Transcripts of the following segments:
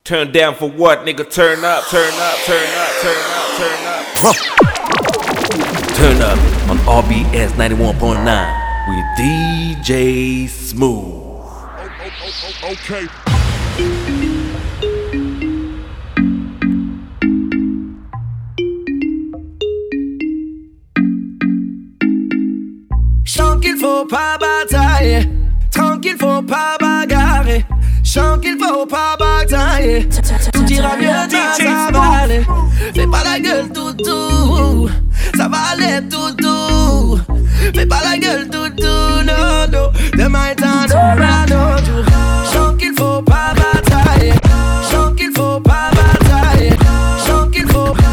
Turn down for what, nigga? Turn up, turn up, turn up, turn up, turn up. Turn up on RBS 91.9 with DJ Smooth. Okay. Chant qu'il faut pas batailler, tranquille faut pas bagarrer. Chant qu'il faut pas batailler, tout ira mieux, ça va aller. Fais pas la gueule toutou, ça va aller toutou. Fais pas la gueule toutou, non, non. Demain est un autre jour. Chant qu'il faut pas batailler, chant qu'il faut pas batailler. Chant qu'il faut pas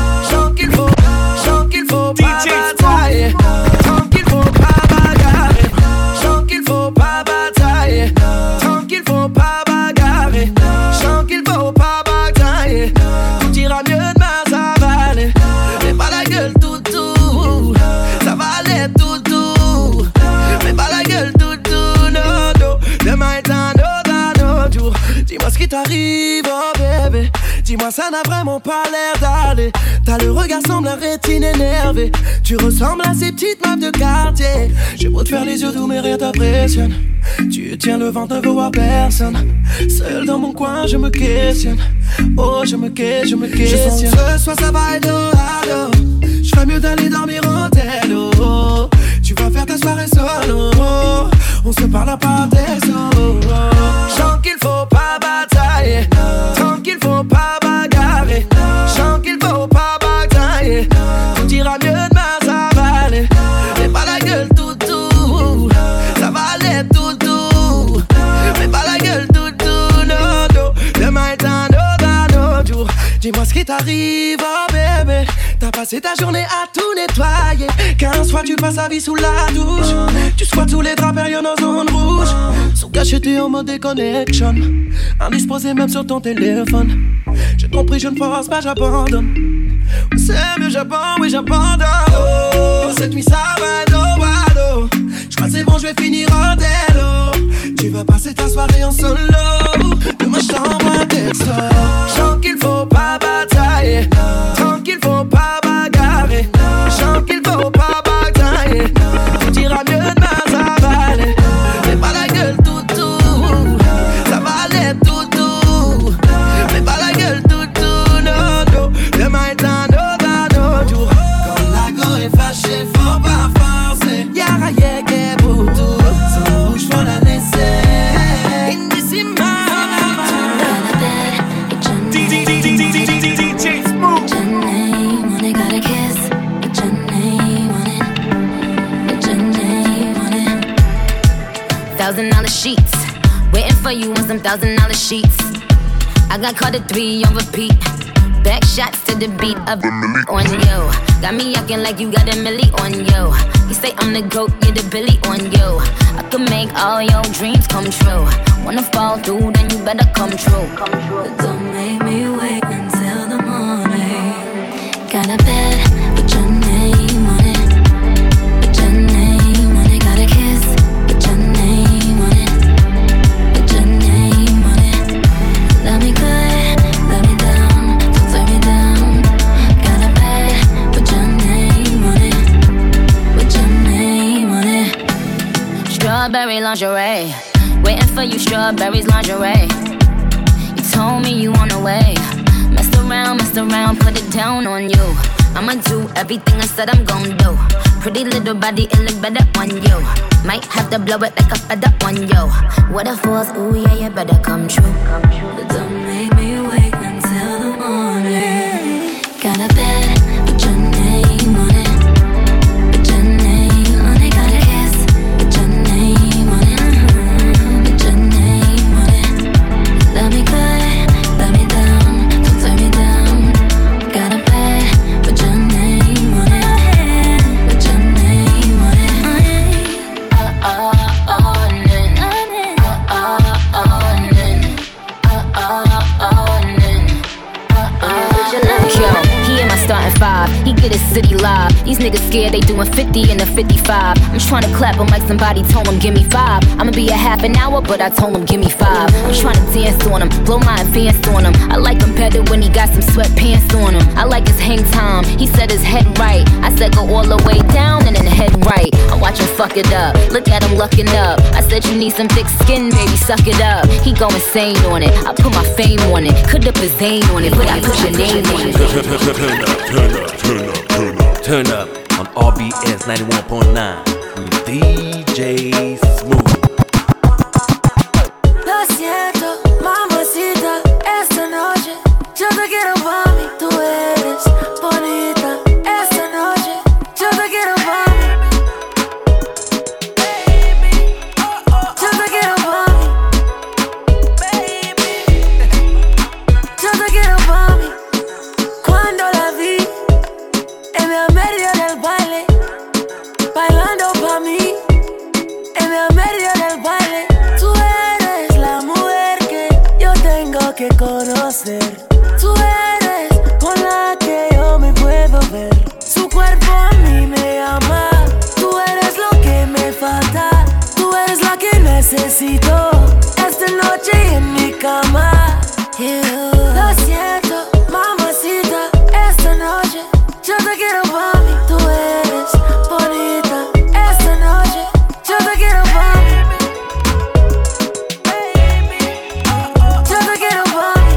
batailler. Tranquille faut pas bagarrer, tranquille faut pas batailler. Tranquille faut pas bagarrer, tranquille faut pas batailler. Tout ira mieux demain, ça va aller. Fais pas la gueule toutou, ça va aller toutou. Fais pas la gueule toutou, non, non. Demain est un autre jour. Dis-moi ce qui t'arrive, oh bébé. Dis-moi ça n'a vraiment pas l'air d'aller. T'as le regard semble un rétine énervé. Tu ressembles à ces petites meufs de quartier. J'ai beau te faire les yeux doux mais rien t'impressionne. Tu tiens le ventre, ne veux voir personne. Seul dans mon coin je me questionne. Oh je me questionne. Je sens que ce soir ça va être ado. Je ferais mieux d'aller dormir en télo. Tu vas faire ta soirée solo. On se parle par texto. Chant qu'il faut pas batailler, tranquille faut pas bagarrer. Chant qu'il faut pas batailler, tout ira mieux demain, ça va aller. Fais pas la gueule toutou, ça va aller toutou. Fais pas la gueule toutou, non, non. Demain est un autre jour. Dis-moi ce qui t'arrive, oh bébé. T'as passé ta journée à tout nettoyer. 15 fois tu passes la vie sous la douche. Tu squattes sous les draps, période en zone rouge. Sous cacheté en mode déconnection. Indisposé même sur ton téléphone. J'ai compris, je ne force pas, j'abandonne. C'est mieux, oui j'abandonne. Oh, cette nuit ça va être au wado. J'crois c'est bon, je vais finir en télo. Tu vas passer ta soirée en solo. Demain j't'envoie un texto. Chant qu'il faut pas batailler, tranquille faut pas bagarrer. Chant qu'il faut pas batailler, tout ira mieux demain, ça va aller. Fais pas la gueule toutou, ça va aller toutou. Fais pas la gueule toutou, non, non. Demain est un autre jour. Quand la go est fâchée, faut pas forcer. Y'a rien qui est pour tout. Sans bouche, faut la laisser. Indissima. DJ Smooth. Your name on it, got a kiss. Put your name on it. Put your name on it. $1,000 sheets. Waiting for you on some $1,000 sheets. I got caught at 3 on repeat. Back shots to the beat of on you. Got me acting like you got a milli on you. You say I'm the GOAT, get the Billy on you. I could make all your dreams come true. Wanna fall through, then you better come true. But don't make me wait until the morning. Got a bed, put your name on it. Put your name on it, got a kiss. Put your name on it. Put your name on it. Love me good, love me down, don't turn me down. Got a bed, put your name on it. Put your name on it. Strawberry lingerie, waiting for you, strawberries lingerie. You told me you on the way. Messed around, put it down on you. I'ma do everything I said I'm gon' do. Pretty little body, it look better on you. Might have to blow it like a feather on you. What a force, ooh yeah, you better come true. But don't make me wait until the morning. Got a bed, put your name on it. Put your name on it, got a kiss. Put your name on it. Put your name on it. Love me good, love me down, don't turn me down. Got a bed, put your name on it. Put your name on it. On it. starting 5. He get his city live. These niggas scared they doing 50 in a 55. I'm trying to clap him like somebody told him give me 5. I'ma be a half an hour, but I told him give me 5. I'm trying to dance on him, blow my advance on him. I like him better when he got some sweatpants on him. I like his hang time, he said his head right. I said go all the way down and then head right. I watch him fuck it up, look at him lucking up. I said you need some thick skin, baby, suck it up. He go insane on it, I put my fame on it. Could have put Zane on it, but I put your name on it. Turn up on RBS 91.9 with DJ Smooth. Lo siento, mamacita, esta noche yo te quiero pa' mí. Tú eres bonita, esta noche yo te quiero pa' mí. Yo te quiero pa' mí. Yo te quiero pa' mí. Cuando la vi en el medio del baile, bailando pa' mí, en el medio del baile. Tú eres la mujer que yo tengo que conocer. Tú eres con la que yo me puedo ver. Su cuerpo a mí me llama. Tú eres lo que me falta. Tú eres la que necesito esta noche en mi cama. Lo siento, mamacita, esta noche yo te quiero pa' mí. Tú eres bonita, esta noche yo te quiero pa' mí. Yo te quiero pa' mí.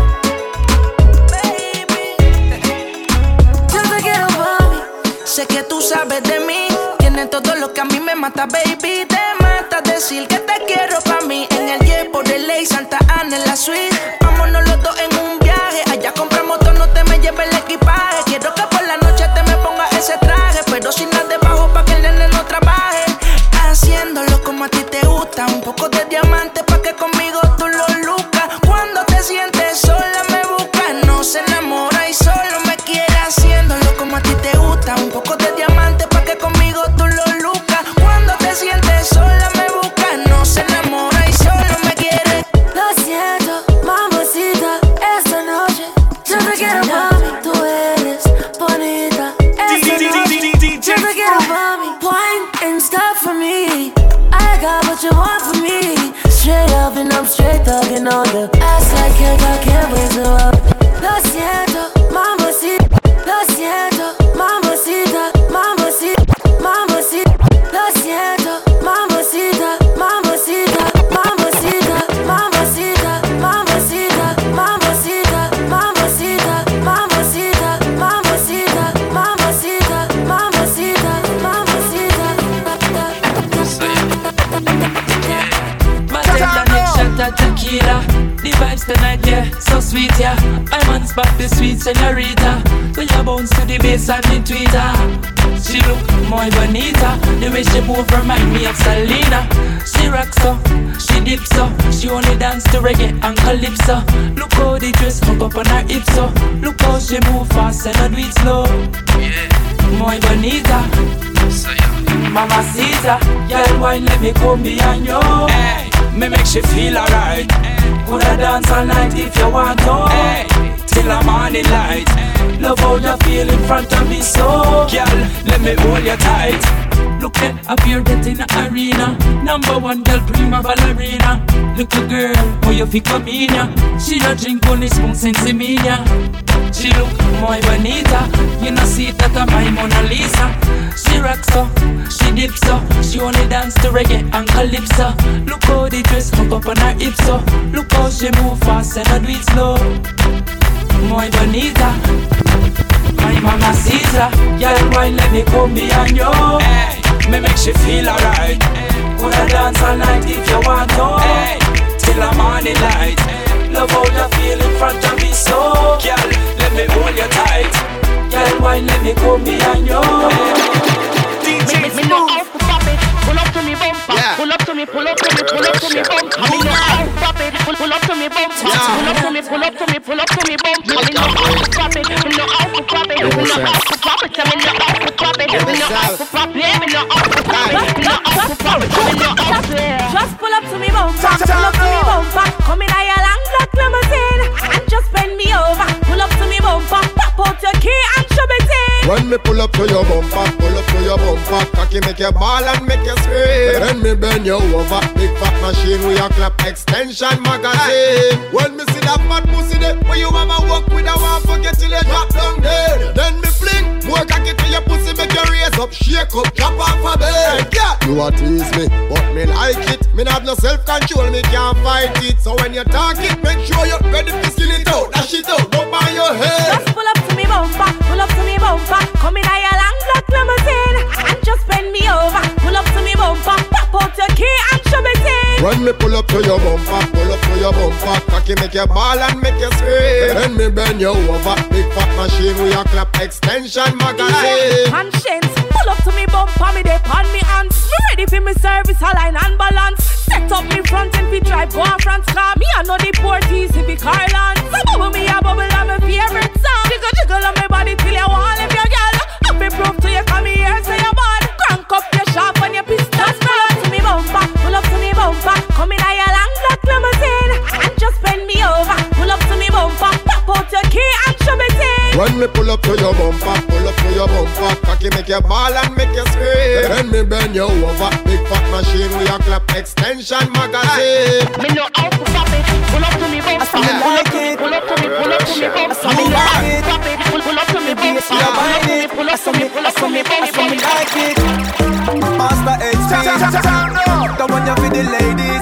Yo te quiero pa' mí. Sé que tú sabes de mí, tienes todo lo que a mí me mata, baby. Te mata decir que te quiero pa' mí. En el jet por el ley, Santa Ana en la suite. Vámonos los dos en un viaje. Allá compramos todo, no te me lleves el equipaje. Quiero que por la noche te me pongas ese traje, pero sin nada debajo pa' que el nene no trabaje. Haciéndolo como a ti te gusta, un poco de diamante pa' que conmigo tú lo lucas. Cuando te sientes sola me buscas, no se enamora y solo me quiere. Haciéndolo como a ti te gusta, un poco de diamante pa' que conmigo tú lo lucas. Cuando te sientes sola me buscas, no se enamora y solo me quiere. Lo siento, mamacita, esta noche yo te quiero pa' mí. Tú eres bonita, esta noche yo te quiero pa' mí. Wine and stuff for me, I got what you want from me. Straight up and I'm straight talking on the ass like cake, I can't wait to up. Lo siento, mamacita, lo siento, mamacita, mamacita, mamacita. Lo siento, mamacita, mamacita, mamacita, mamacita, mamacita, mamacita, mamacita, mamacita, mamacita, mamacita, mamacita, mamacita. Matenda next shot at tequila. The vibes tonight, yeah, so sweet, yeah. I'm on spot, the sweet señorita. When you bounce to the bass on the Twitter, she look muy bonita. The way she move remind me of Selena. She rocks so, she dips so. She only dance to reggae and calypso. Look how the dress hook up on her hips so. Look how she move fast and not do it slow. Muy bonita, mamacita. Girl, wine, let me come behind you. Hey, me make she feel alright. Coulda dance all night if you want to. Hey, till the morning light. Love how you feel in front of me, so girl, let me hold you tight. Look at up here, get in the arena. Number one girl, prima ballerina. Little girl, how you feel come in ya? She don't drink only spoon since the media. She look muy bonita. You know see that I'm my Mona Lisa. She rocks so, she dips so. She only dance to reggae and calypso. Look how the dress hook up on her hips so. Look how she move fast and not do it slow. Muy bonita, my mamacita. Girl, wine, let me come behind you. Hey, me make she feel alright. Coulda dance all night if you want to. Hey, till the morning light. Love how you feel in front of me, so girl, let me hold you tight. Girl, wine, let me come behind you. DJ Smooth. Pull up to me bumper, pull up to me, pull up to me, pull up to me bumper. I mean no out pop it, pull up to me bumper, pull up to me, pull up to me, pull up to me bumper. I mean no out pop it, me no out to pop it, me no out to pop it, I mean no out to pop it, me no out to pop it, me no out to pop it, me no out to pop it, me no out to. Just pull up to me bumper, pull up to me bumper. Come in a your long black limousine and me pull up to your bumper, pull up to your bumper. Cocky make you ball and make you scream. Then me bend you over, big fat machine with a clap extension magazine. When me see that fat pussy there, where you mama walk with a one forget till you drop down dead. Then me fling more cocky to your pussy, make you raise up, shake up, drop off a bed. Yeah, you a tease me, but me like it. Me not have no self-control, me can't fight it. So when you talk it, make sure you're ready to skill it out. Dash it out, go by your head. Just pull up to me bumper, pull up to me bumper. Come in a your long black limousine and just bend me over. Pull up to me bumper, pop out your key and shove it in. When me pull up to your bumper, pull up to your bumper. Cocky make you ball and make you scream. Then me bend you over, big fat machine with a clap extension magazine. Conscience, pull up to me bumper, me dey on me hands. Me ready for me service, align and balance. Set up me front and we drive go on France car. Me I know the Porties if it Carland. So bubble me a bubble on my favorite song. Jiggle jiggle on my body till you want live your girl. Up me proof to you come here say you're bad. Crank up your sharp and your pistol. Pull up to me bumper, pull up to me bumper. Come in a your long black limousine and just bend me over. Pull up to me bumper, pop out your key and shove it in. When me pull up to your bumper, pull up to your bumper. Cocky make you ball and make you scream. Then me bend you over, big fat machine with a clap extension magazine. Me know how to pop it. Pull up to me bumper. Pull up to me, pull up to me, pull up to me bumper. Me know how to pop it. Pull up to me bumper. Pull up to me, pull up to me bumper. Like it. Master HP. The one you for the ladies.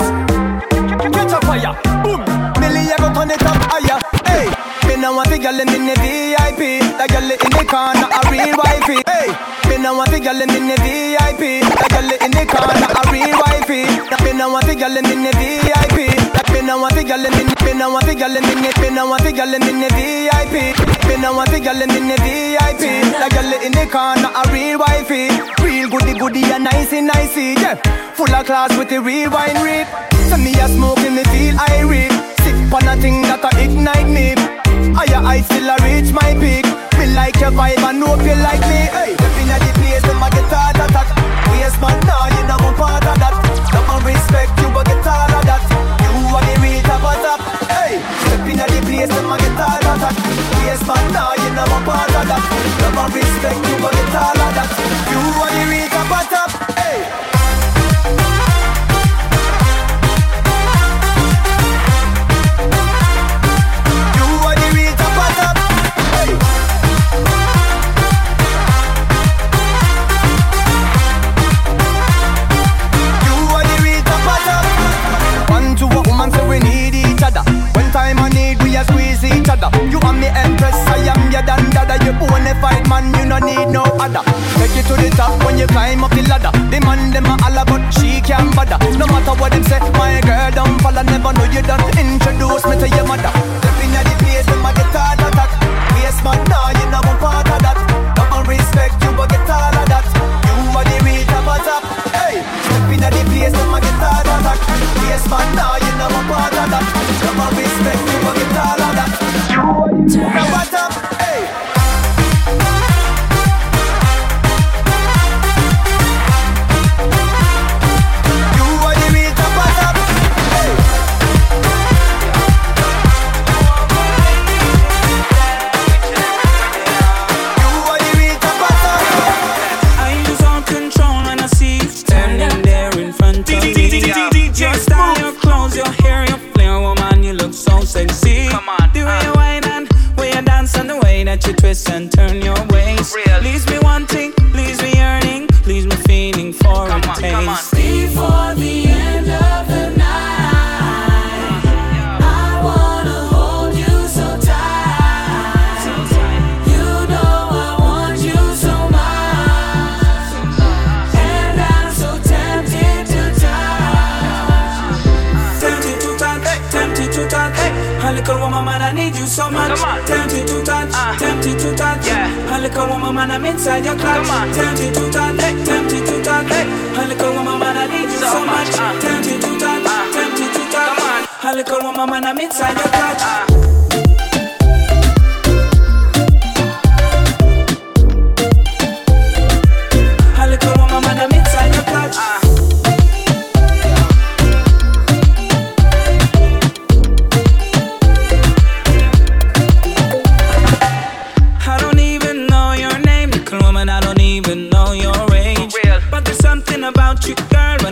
Catch a fire. Boom. Millie, I go turn it up higher. Hey. Me now want the girl in the VIP. The girl in the corner, a real wifey. Hey. Me now want the girl in the VIP. The girl in the corner, a real wifey. Me now want the girl in the VIP. Me now want the girl in the. Me now want the girl in the. Me now want the girl in the VIP. Me now want the girl in the VIP. The girl in the corner, a real wifey. Real goody and nicey. Yeah. Full of class with the real wine rip. So me a smoking, me feel irate. Sick on a thing that a ignite me. Higher heights still a reach my peak. Me like your vibe and hope you like me. Hey, step inna the place, them a get hard attack. Yes man, nah, you know one part of that. Don't respect you, but get all of that. You are the real top of top. Hey, step inna the place, them a get hard attack. Yes man, nah, you know one part of that. Don't respect you, but get all of that. You are the real top of top. Hey. Each other. You are me empress, I am your dandada. You own a fight man, you no need no other. Take you to the top when you climb up the ladder. The man them a holla but she can't bother. No matter what them say, my girl don't fall. I never know you done introduce me to your mother. Step in the place, them a get hard attack. Yes man, nah, you know one part of that. Don't respect you, but get all of that. You are the real top of top. Hey, step in the place, them a get hard attack. Yes man, nah, you know one part of that. Don't respect you, but get all of that. Now what up? Hey. You are the real top of top. Hey. You are the real top of top. I lose all control when I see you standing there in front of me. Your style, your clothes, your hair, your flair, woman, you look so sexy. Come on, the way you whine and way you dance and the way that you twist and turn your waist. Leaves me wanting, leaves me yearning, leaves me feeling for a taste. Before the end of the night, I wanna hold you so tight. You know I want you so much, and I'm so tempted to touch. Tempted to touch, tempted to touch. A little woman, man, I need you so much. Tempted to touch, tempted to touch. A little woman, man, I'm inside your clutch. Tempted to touch, tempted to touch. A little woman, man, I need you so much. Tempted to touch, tempted to touch. A little woman, man, I'm inside your clutch.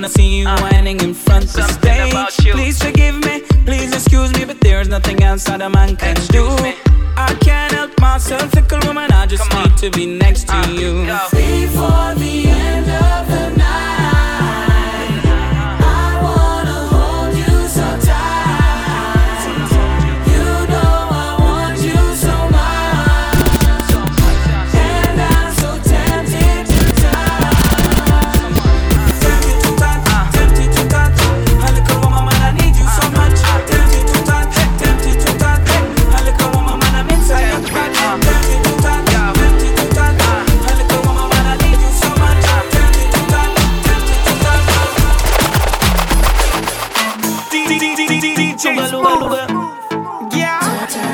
wanna see you whining in front of the stage. Please forgive me, please excuse me, but there's nothing else that a man can do. I can't help myself, fickle woman, I just need to be next to you. Before the end of the night, I wanna hold you so tight. You know I want you so much, and I'm so tempted to touch. Tempted to touch, tempted to touch. A little woman, man, I need you so much. Tempted to touch, tempted to touch. A little woman, man, I'm inside your body. Tempted to touch, tempted to touch. A little woman, man, I need you so much. Tempted to touch, tempted to touch. DJ Smooth. Yeah,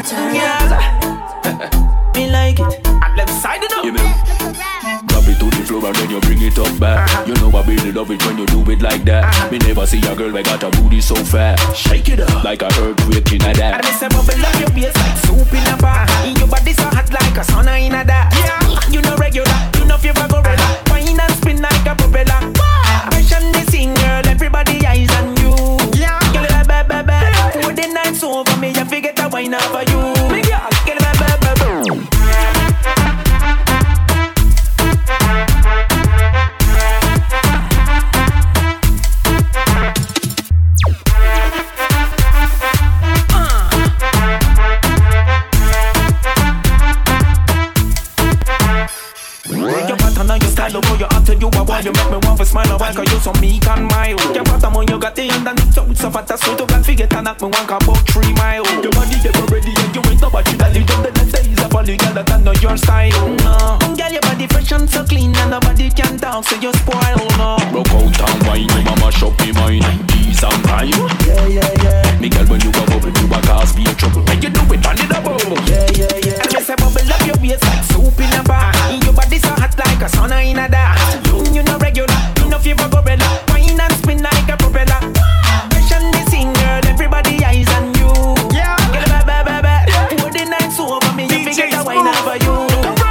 me like it. And let's side it up. Drop it to the floor and then you bring it up back. You know I really love it when you do it like that. Me never see a girl that got a booty so fat. Shake it up like a earthquake in a that. And I say bubble up your waist like soup in a bar. In your body so hot like a sauna in a that. You know regular, you know fever gorilla. Wine and spin like a propeller. Passion the sing girl, everybody eyes on you. Girl, baby, for the night's over me, I forget a wine over you. Girl, baby. You after you a while, you make me want to smile a while. Cause you so meek and mild. Your bottom on you got the underneath so it's so fat. So you can forget and knock me one about 3 miles. Your body never ready and you ain't nobody that you done the days of all you girl that I know your style. No, girl your body fresh and so clean and nobody can talk so you spoil. No, broke out and wine, you mama shop me mine. Peace and time. Yeah. Me girl when you go bubble, you a cause me a trouble. When you do it on the double. Yeah. And me say bubble up your waist like soup in a bar. Your body so hot like a sauna in a that. You know regular, you know fever gorilla. Wine and spin like a propeller. Passion the sing girl, everybody eyes on you. Yeah, get a baby. For the night's over me, you forget the wine over you.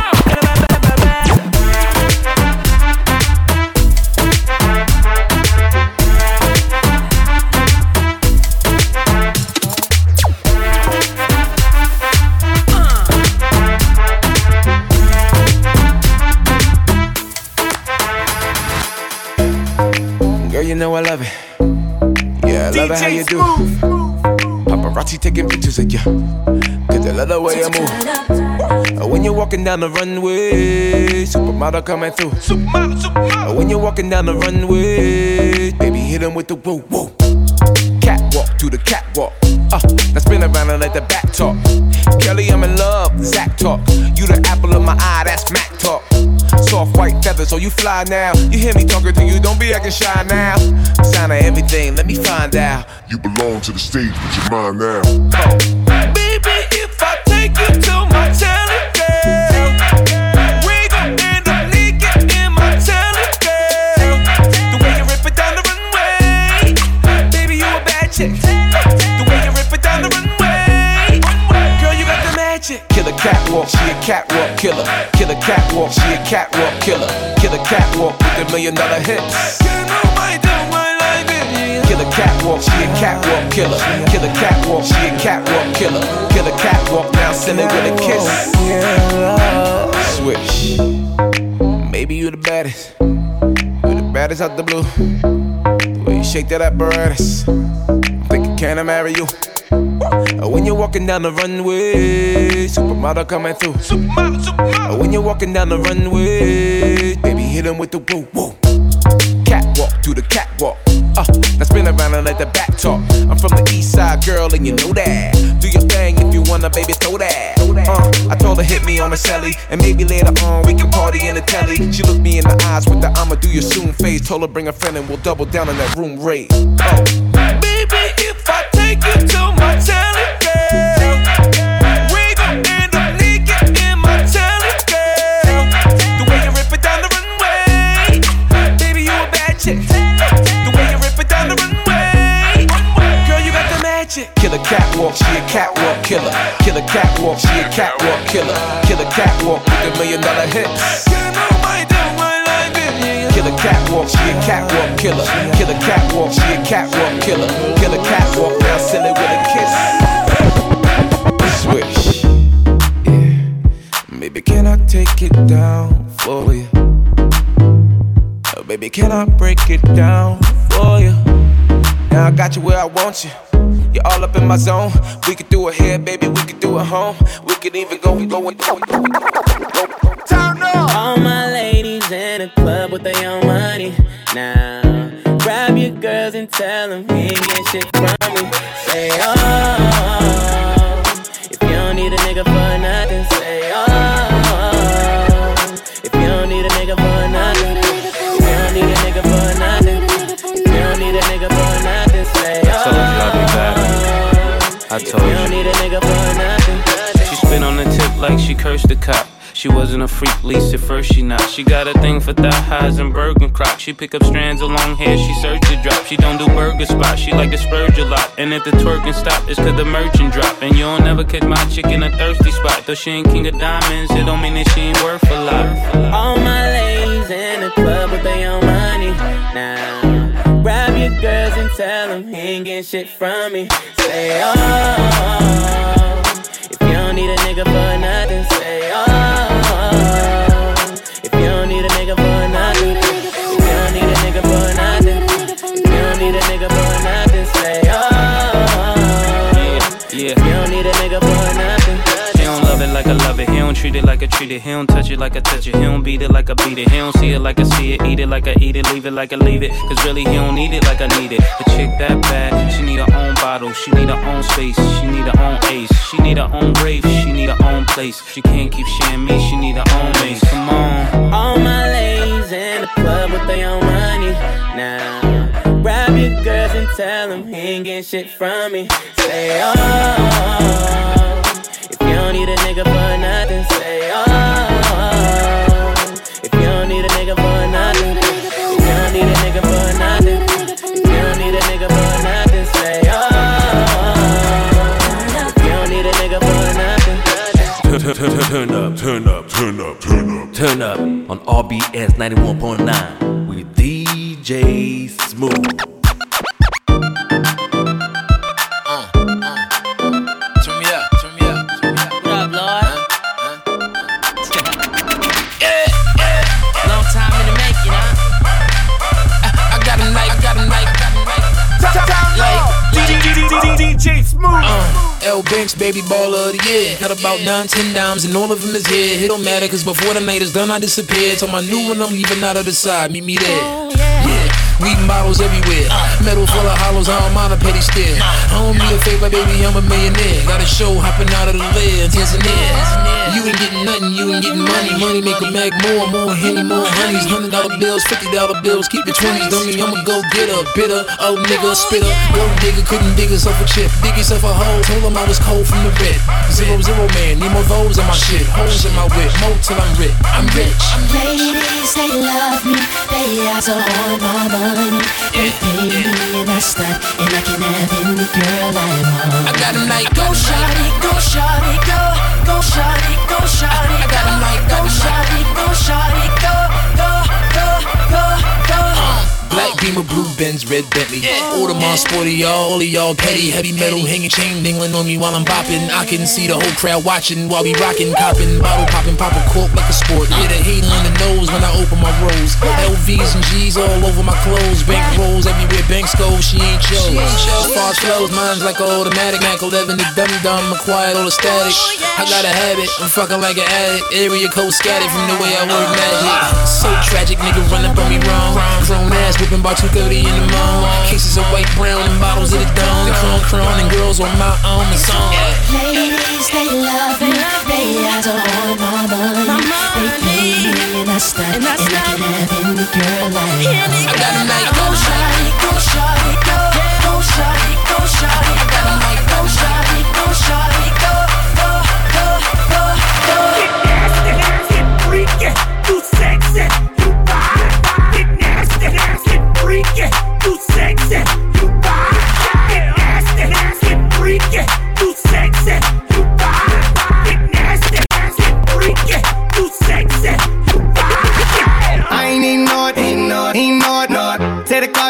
You know I love it. Yeah, I love it how you do. Paparazzi taking pictures of you, cause I love the way you move. When you're walking down the runway, supermodel coming through. When you're walking down the runway, baby hit him with the woo woo. Catwalk to the catwalk. Now spin around and let the back talk. Kelly, I'm in love, Zach talk. You the apple of my eye, that's Mac talk. Soft white feathers, so you fly now. You hear me talking to you, don't be acting shy now. Sign of everything, let me find out. You belong to the stage, put your mind now. Baby, if I take you to my telly, girl, we gon' end up naked in my telly, girl. The way you rip it down the runway, baby, you a bad chick. The way you rip it down the runway, girl, you got the magic. Killer catwalk, she a catwalk killer. Killer catwalk, she a catwalk killer. Killer catwalk with the $1 million hits. Killer catwalk, she a catwalk killer. Killer catwalk, she a catwalk killer. Killer catwalk, now send it with a kiss. Switch. Maybe you the baddest. You the baddest out the blue. The way you shake that apparatus, I'm thinking, can I marry you? When you're walking down the runway, supermodel coming through. When you're walking down the runway, baby hit him with the woo woo. Catwalk to the catwalk. Now spin around and let the back talk. I'm from the east side, girl, and you know that. Do your thing if you wanna, baby, throw that. I told her hit me on the celly, and maybe later on we can party in the telly. She looked me in the eyes with the I'ma do you soon face. Told her bring a friend and we'll double down on that room rate. Baby, if I take you to my telly, girl, we gon' end up naked in my telly, girl. The way you rip it down the runway, baby, you a bad chick. The way you rip it down the runway, girl, you got the magic. Killer catwalk, she a catwalk killer. Killer catwalk, she a catwalk killer. Killer catwalk with the $1 million hits. Killer catwalk, she a catwalk killer. Killer catwalk, she a catwalk killer. Killer catwalk, now silly with a kiss. Swish, yeah. Baby, can I take it down for you? Oh, baby, can I break it down for you? Now I got you where I want you. You're all up in my zone. We could do it here, baby. We could do it home. We could even go. Turn up. All my ladies in the club with their own money. Now grab your girls and tell them he ain't get shit from me. Say oh, if you don't need a nigga for nothing. Say oh, if you don't need a nigga for nothing. If you don't need a nigga for nothing. If you don't need a nigga for nothing. Say oh. I told you. She spit on the tip like she cursed the cop. She wasn't a freak, least at first she not. She got a thing for thigh highs and Bergen crocs. She pick up strands of long hair, she search the drop. She don't do burger spots, she like to spurge a lot. And if the twerking stop, it's cause the merchant drop. And you'll never catch my chick in a thirsty spot. Though she ain't king of diamonds, it don't mean that she ain't worth a lot. All my ladies in the club with their own money. Now grab your girls and tell them he ain't getting shit from me. Say oh, if you don't need a nigga for nothing. Say oh, if you don't need a nigga for nothing. If you don't need a nigga for nothing. If you don't need a nigga for nothing. Say oh, yeah. If you don't need a nigga for nothing. She don't love it like I love it. He don't treat it like I treat it. He don't touch it like I touch it. He don't beat it like I beat it. He don't see it like I see it. Eat it like I eat it. Leave it like I leave it. Cause really he don't need it like I need it. A chick that bad, she need her own bottle. She need her own space. She need her own ace. She need her own grave. She need her own place. She can't keep sharing me. She need her own mace. Come on. All my ladies in the club with their own money. Now grab your girls and tell them he ain't getting shit from me. Say oh, if you don't need a nigga for nothing. Say oh, if you don't need a nigga for nothing. If you don't need a nigga for nothing. If you don't need a nigga for nothing. Say oh, if you don't need a nigga for nothing. Turn up, turn up, turn up, turn up. Turn up on RBS 91.9 with DJ Smooth. DJ Smooth. L Banks, baby baller of the year. Got about 9-10 dimes and all of them is here. It don't matter cause before the night is done I disappear. Till my new one I'm leaving out of the side. Meet me there. Yeah. Weed bottles everywhere. Metal full of hollows, I don't mind a petty stare. I don't need a favor, baby, I'm a millionaire. Got a show hopping out of the lid, Tanzania. You ain't getting nothing, you ain't getting money. Money make a mag more henny, more honeys. $100 bills, $50 bills, keep your 20s. Don't mean I'ma go get a bitter, old nigga, spitter. Gold digger, couldn't dig herself a chip. Dig yourself a hole, told him I was cold from the red. 0-0 man, need more those in my shit. Holes in my whip, more till I'm rich. I'm rich. Ladies, they love me, they eyes are on my money. They pay me and I start, and I can have any girl I want. I got them like, go shawty, go shawty, go. Go shawty, go shawty, I got them like, go shawty, go shawty, go. Black Beamer, blue Benz, red Bentley. Audemars, sporty, all of y'all petty. Heavy metal hanging chain dingling on me while I'm bopping. I can see the whole crowd watching while we rocking, copping, bottle popping, pop a cork like a sport. Yeah, the hating on the nose when I open my rolls. LVs and G's all over my clothes. Bank rolls everywhere, banks go, she ain't yours. As far as flows, mine's like an automatic. Mac 11, the dumb, acquired all the static. I got a habit, I'm fucking like an addict. Area code scattered from the way I work magic. So tragic, nigga running up on me wrong. Grown ass whipping by 2:30 in the morning. Cases of white, brown, and bottles of the dawn. Cron, and girls on my own and song. Ladies, they love me. They eyes are on my money. They pay me and I start, and I can have any girl I want. I got them like, go shawty, go shawty, go. Go shawty, go shawty, I got them like, go shawty, go shawty, go. Get nasty, get freaky, you sexy, you fine. Get nasty, get freaky, you sexy, you fine. Get nasty, get freaky, you sexy, you fine. Get nasty, get freaky, you sexy, you fine. I ain't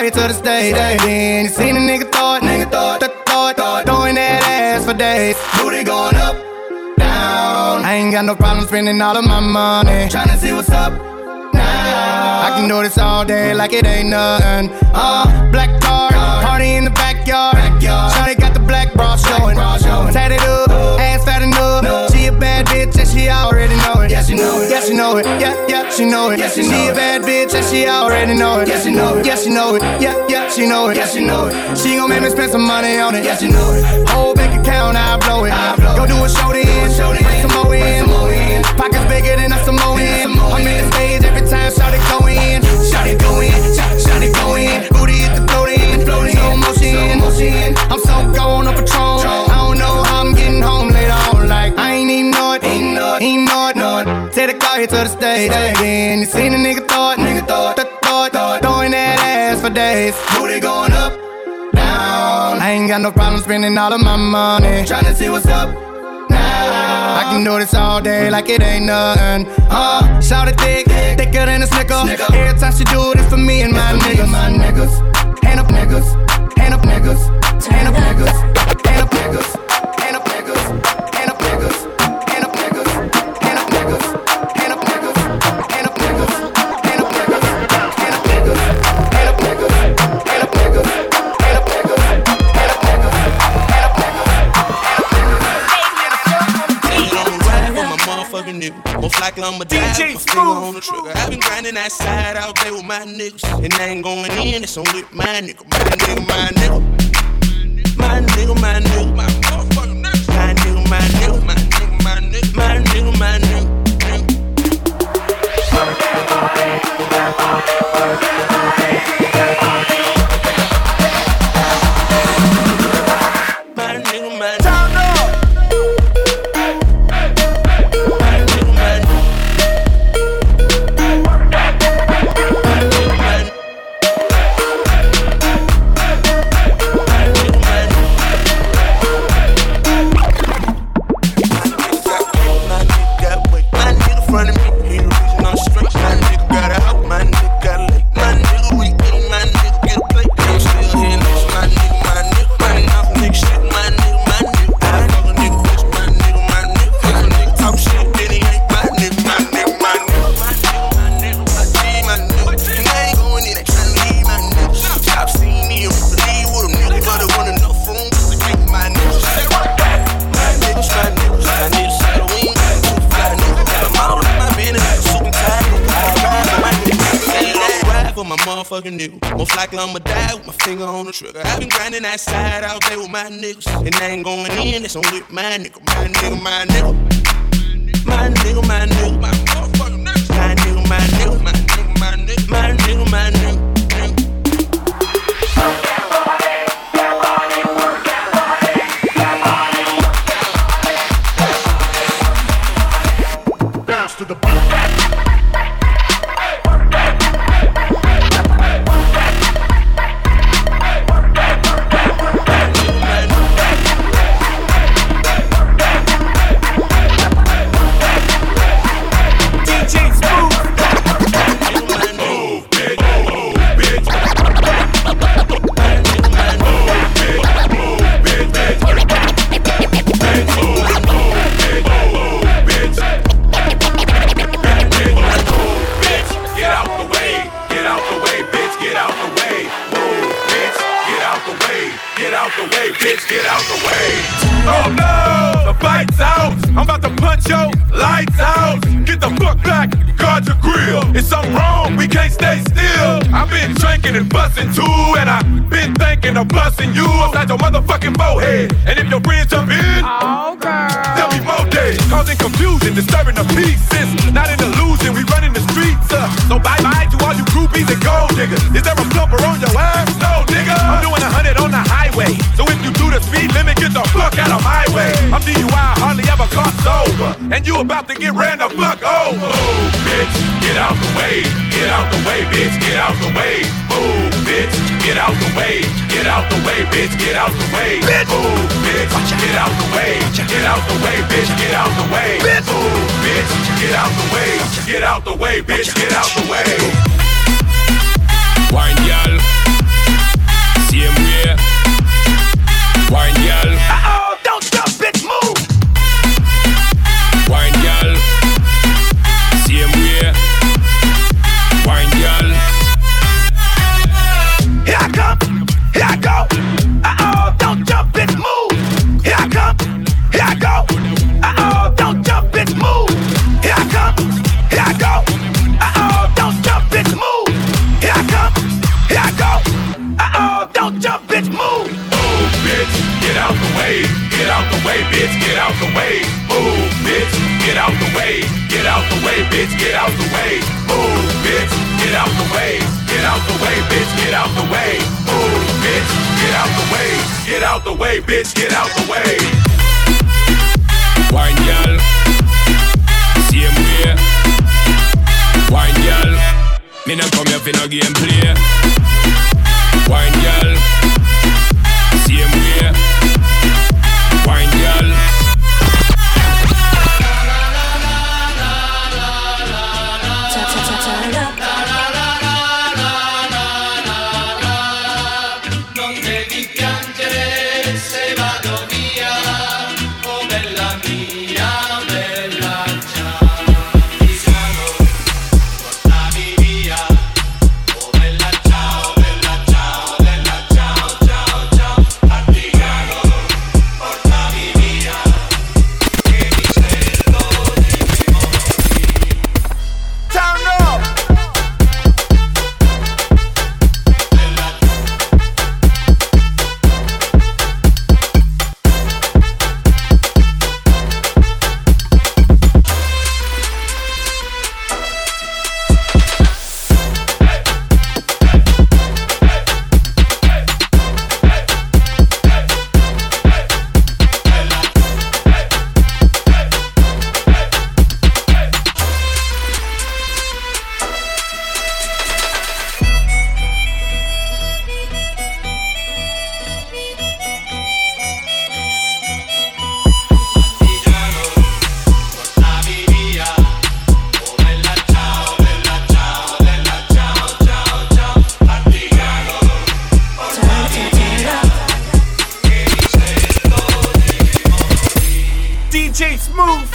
you to the stage. Then you seen a nigga throw it, throwing that ass for days. Booty going up, down. I ain't got no problem spending all of my money, tryna see what's up now. I can do this all day like it ain't nothing. Black car, party in the backyard. Shawty got the black bra showing. Tatted up, ass fat enough. She a bad bitch and she already know it. Yeah, she know it. Yeah, she know it. Yeah, she know it. She a bad bitch and she already know it. Yeah, she know it. Yeah, she know it. Yeah, she know it. Yeah, she know it. She gon' make me spend some money on it. Yeah, she know it. Whole bank account, I blow it. Go do a show then, bring some more in. Pockets bigger than a Samoan. I'm in the stage every time Shawty go in. Shawty go in. Shawty go in. Booty hit the floating. Slow motion. I'm so gone on Patron. I don't know how I'm getting home later on. Like I ain't even know it. Take the car here to the stage. Then you seen a nigga throw it, throwing that ass for days. Booty going up, down. I ain't got no problem spending all of my money, tryna see what's up now. I can do this all day like it ain't nothing. Shout it thicker than a snicker. Every time she do this for me and my niggas. Hand up niggas. Hand up niggas, hand up niggas, hand up niggas, hand up niggas, hand up niggas, hand up niggas, hand up niggas, hand up niggas, hand up niggas, hand up niggas, hand up niggas, hand up niggas, hand up niggas, hand up niggas, hand up nigga. Most likely I'ma die with my finger on the trigger. I've been grinding that side out there with my niggas, and I ain't going in, it's only my nigga, my nigga, my nigga. My nigga, my nigga, my motherfucking nigga. My nigga, my nigga, my nigga, my nigga, my nigga, my nigga. Most likely I'ma die with my finger on the trigger. I've been grinding that side out there with my niggas, and I ain't going in, it's only my nigga, my nigga, my nigga. My nigga, my nigga, my motherfucking nigga. My nigga, my nigga, my nigga, my nigga. My nigga, my nigga. To the beat. I'm busting you upside your motherfucking forehead. And if your friends jump in, oh girl, there'll be more days, causing confusion, disturbing the peace. It's not an illusion, we running the streets. So bye bye to all you groupies and gold diggers. Is there a plumper on your ass? No, nigga. I'm doing 100 on the highway, so if you do the speed limit, get the fuck out of my way. I'm DUI, hardly ever caught sober, and you about to get ran the fuck over. Move, bitch, get out the way. Get out the way, bitch, get out the way. Move, bitch, get out the way. Get out the way, bitch, get out the way. Move, bitch, get out the way. Get out the way, bitch, get out the way. Move, bitch, get out the way. Get out the way, bitch, get out the way. Wine, y'all. Wine girl. Uh-oh, don't jump, bitch, move. Wine girl. Same way. Wine girl. Here I come, here I go. Uh-oh, don't jump, bitch, move. Here I come, here I go. Uh-oh, don't jump, bitch, move. Here I come, here I go. Uh-oh, don't jump, bitch, move. Here I come, here I go. Uh-oh, don't jump, bitch, move. Move, bitch, get out the way. Get out the way, bitch, get out the way. Move, bitch, get out the way. Get out the way, bitch, get out the way. Move, bitch, get out the way. Get out the way, bitch, get out the way. Move, bitch, get out the way. Get out the way, bitch, get out the way. Wine girl. Same way. Wine girl. Me nah come here for no game play. Wine girl. Same way. Wine girl. Turn up. Donde mi piangere se vado via, oh bella mia, bella ciao. Partigiano, portami via, oh bella ciao, bella ciao, bella ciao, ciao, ciao. Partigiano, portami via, che mi sento di morire. Turn up. DJ Smooth.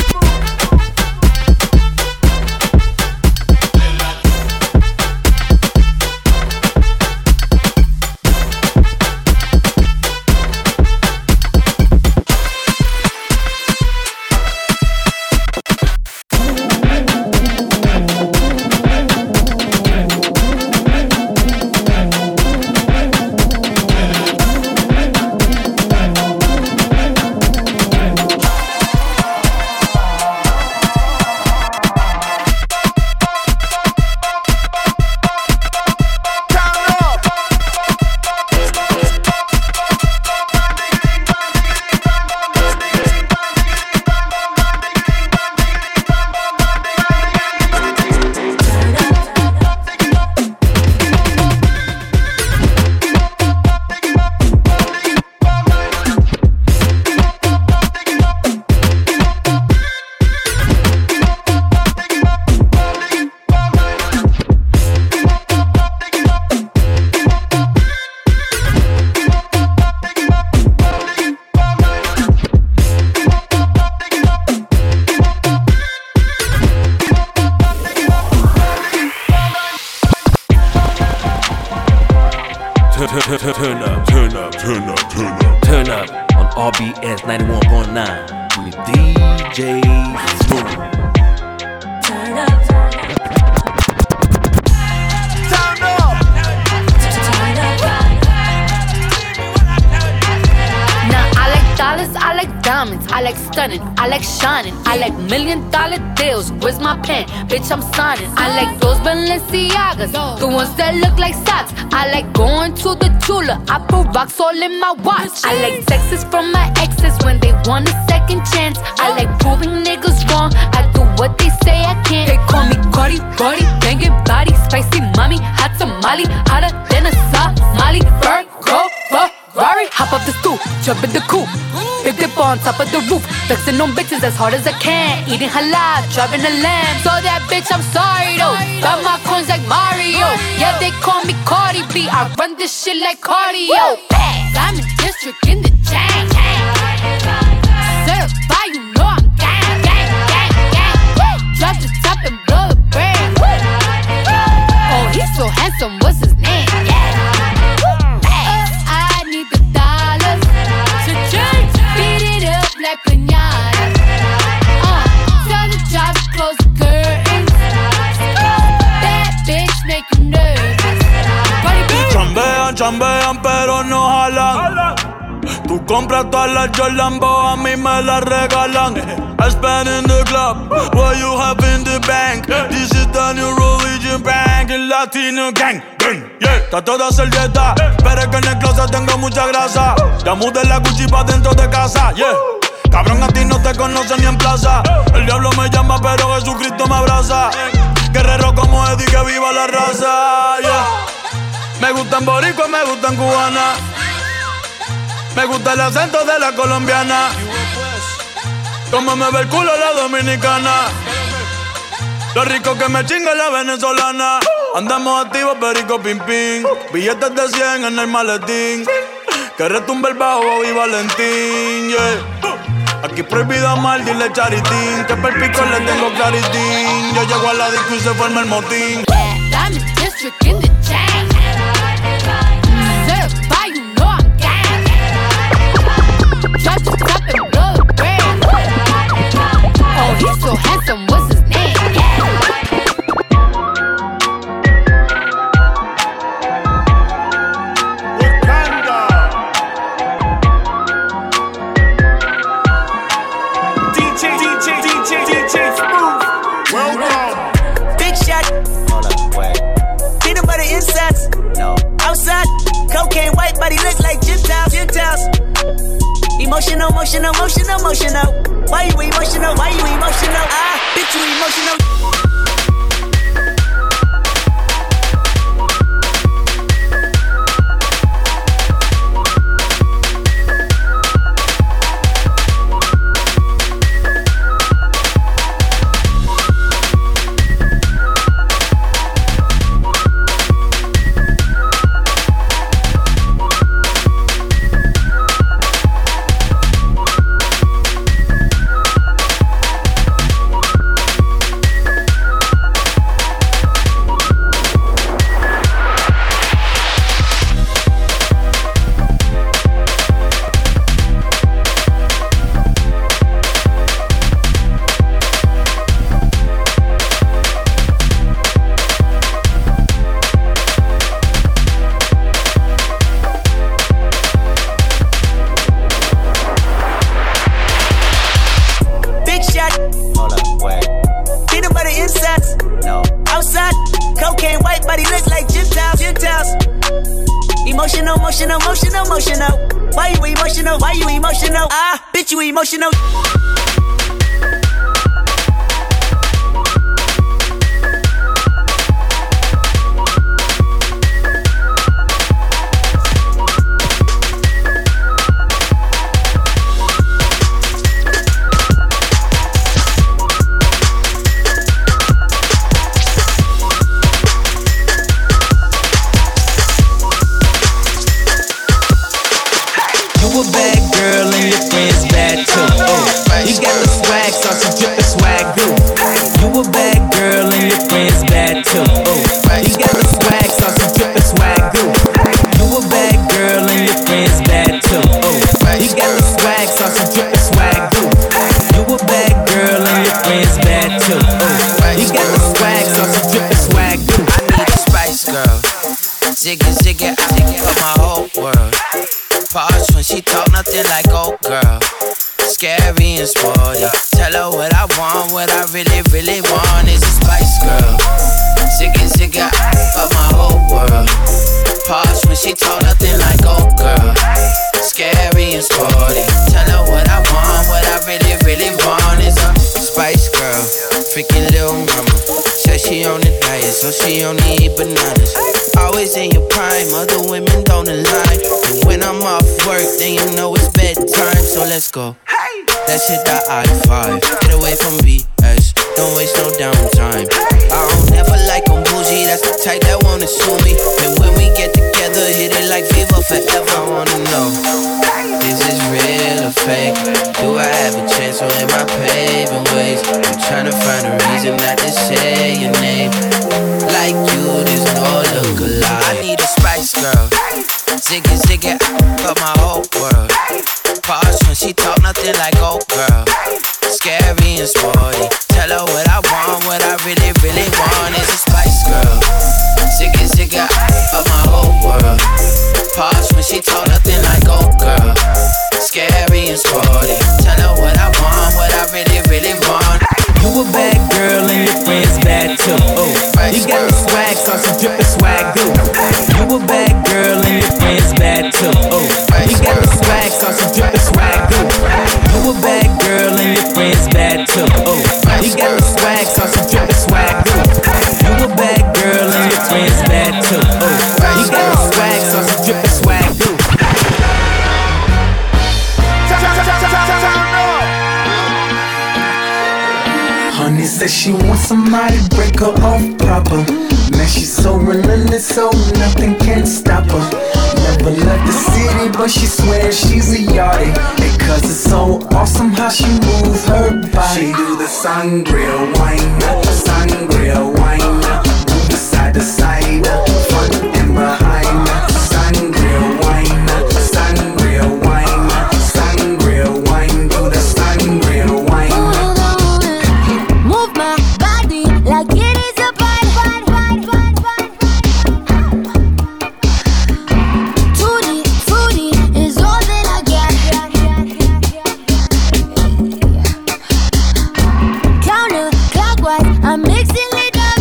Turn up, turn up, turn up, turn up. Turn up on RBS 91.9 with DJ Smooth. Turn up. Turn up. Now I like dollars, I like diamonds, I like stunning, I like shining, I like $1 million deals. Where's my pen? Bitch, I'm signing. I like those Balenciagas, the ones that look like socks. I like going to the Tula, I put rocks all in my watch. I like texts from my exes when they want a second chance. I like proving niggas wrong, I do what they say I can't. They call me Cardi, Cardi, banging body, spicy mommy, hot tamale, hotter than a Somali. Virgo, Ferrari, hop up the stoop, jump in the coupe, big dip on top of the roof, flexing on bitches as hard as I can, eating halal, driving a lamb. So that bitch, I'm sorry though, got my coins like Mario. Yeah, they call me Cardi B, I run this shit like cardio. Diamond District in the chain. chambean pero no jalan. Tú compras todas las Jordan, a mí me las regalan. I spend in the club, what you have in the bank. This is the new religion bank, el Latino gang. Yeah, trato de hacer dieta, pero es que en el closet tengo mucha grasa. Ya mudé la Gucci pa' dentro de casa, yeah. Cabrón, a ti no te conocen ni en plaza. El diablo me llama, pero Jesucristo me abraza. Guerrero como Eddie, que viva la raza, yeah. Me gustan boricua, me gustan cubana. Me gusta el acento de la colombiana. Como me ve el culo la dominicana. Lo rico que me chinga la venezolana. Andamos activos, perico, pim, pim. Billetes de 100 en el maletín. Que retumbe el bajo y Valentín, yeah. Aquí prohibido amar, dile charitín. Que per pico le tengo claritín. Yo llego a la disco y se forma el motín. I'm the district in the chain. Certified, you know I'm gang. Drop the top and blow the brand. Oh, he's so handsome, what's his name? DJ Smooth. Welcome. Big shot. Hold up, wait. Peanut butter insides. No. Outside. Cocaine white body look like Gentiles. Emotional. Why you emotional? Bitch, you emotional. Emotional. Why you emotional? Bitch, you emotional. Ziggy, I up my whole world. Pause when she talk, nothing like old girl. Scary and sporty. Tell her what I want, what I really want is a Spice Girl. Ziggy, I up my whole world. Pause when she talk, nothing like old girl. Scary and sporty. Tell her what I want, what I really want is a Spice Girl. Freaking little mama. Said she on the diet, so she only eat bananas. Always in your prime, other women don't align. And when I'm off work, then you know it's bedtime, so let's go. Let's hit the I-5, get away from BS, don't waste no downtime. I don't ever like on bougie, that's the type that wanna sue me. And when we get together, hit it like Viva forever. I wanna know, is this real or fake? Do I have a chance or am I paving ways? I'm trying to find a reason not to say your name. Like you, there's no look alike. I need a Spice Girl. Ziggy, I up my whole world. Pause when she talk, nothing like old girl. Scary and sporty. Tell her what I want, what I really want is a Spice Girl. Ziggy, I up my whole world. talk nothing like oh girl. Scary and sporty. Tell her what I want, what I really, really want. You a bad girl and your friends bad too. Oh, you got the swag, sauce and drippin' swag goo. You a bad girl and your friends bad too. Oh, you got the swag, sauce and drippin' swag goo. You a bad girl and your friends bad too. Oh, you got the swag, sauce and drippin' swag goo. You a bad girl and your friends bad too. Oh, you got the swag, sauce and drippin' swag goo. Honey says she wants somebody to break her off proper. Man, she's so relentless, so nothing can stop her. Never left the city, but she swears she's a yardie. Because it's so awesome how she moves her body. She do the sangria wine, move side to side, front and behind. Sangria wine, sangria wine, sangria wine, do the sangria wine. Move my body like it is a body. Tutti is all that I got. Counterclockwise, I'm mixing it up.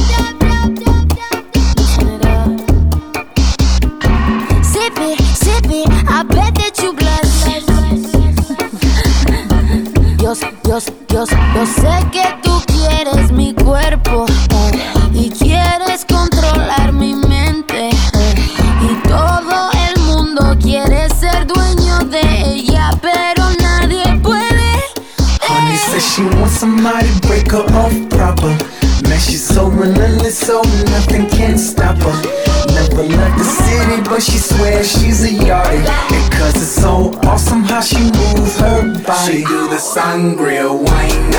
Sip it, I bet that you blush. Yo sé que tú quieres mi cuerpo y quieres controlar mi mente y todo el mundo quiere ser dueño de ella, pero nadie puede. Honey says she wants somebody to break her off proper. Man, she's so relentless, so nothing can stop her. Never left the city, but she swears she's a yardie. Because it's so awesome how she moves her body. She do the sangria wine,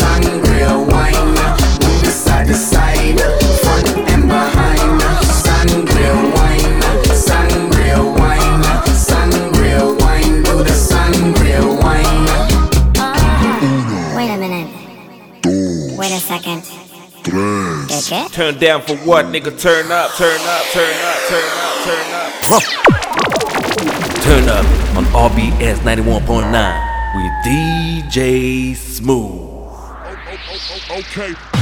move side to side, front and behind. Sangria wine, sangria wine, sangria wine, do the sangria wine. Wait a minute. Wait a second. Turn down for what, nigga? Turn up, turn up, turn up, turn up, turn up. Turn up on RBS 91.9 with DJ Smooth. Okay.